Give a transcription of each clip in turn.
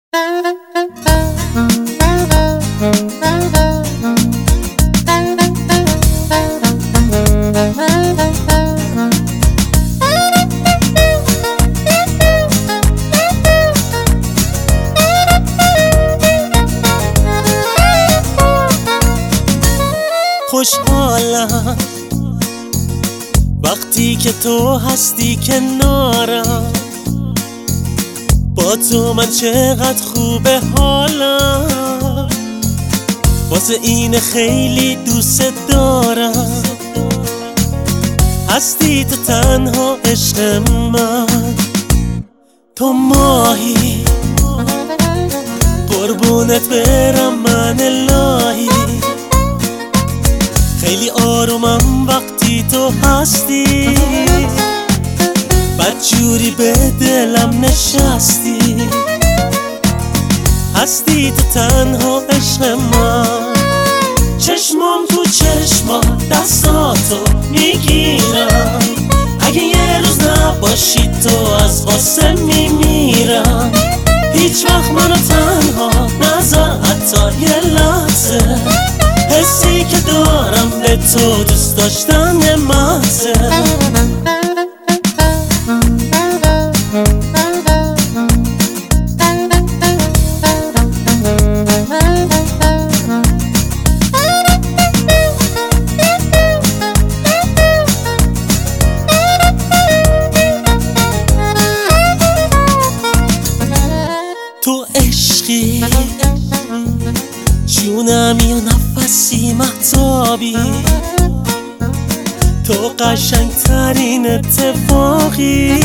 خوشحالم وقتی که تو هستی کنارم، با تو من چقدر خوبه حالم، واسه این خیلی دوست دارم. هستی تو تنها عشق من، تو ماهی قربونت برم من الهی. خیلی آرومم وقتی تو هستی، بدجوری به دلم نشستی. هستی تو تنها عشق من، چشمام تو چشمات دستاتو میگیرم. اگه یه روز نباشی تو از غصه میمیرم. هیچ وقت منو تنها نذار حتی یه لحظه. حسی که دارم به تو دوست داشتن محضه. تو عشقی جونمی و نفسی مهتابی، تو قشنگترین اتفاقی.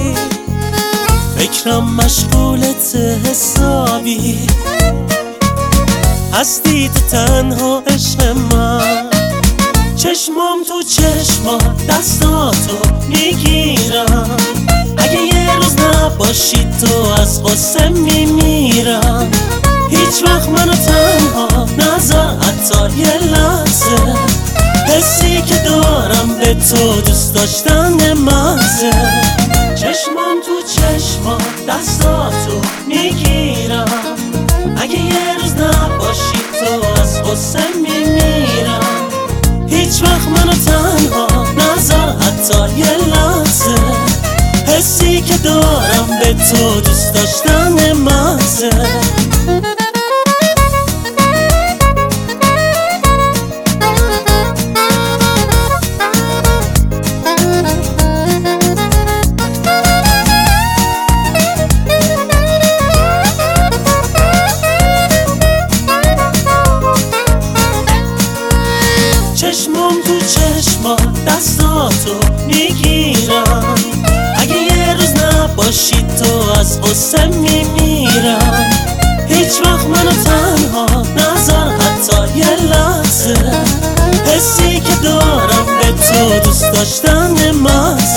فکرم مشغولت حسابی. هستی تو تنها عشق من، چشمام تو چشمات دستاتو میگیرم. اگه یه روز نباشی تو از غصه میمیرم. هیچ وقت منو تنها نذار حتی یه لحظه. حسی که دارم به تو دوست داشتن محضه. چشمام تو چشمات دستاتو میگیرم. اگه یه روز نباشی تو از غصه میمیرم. هیچ وقت منو تنها نذار حتی یه لحظه. حسی که دارم به تو دوست داشتن محضه. چشمام تو چشمات دستاتو میگیرم. اگه یه روز نباشی تو از غصه میمیرم. هیچ وقت منو تنها نذار حتی یه لحظه. حسی که دارم به تو دوست داشتن محض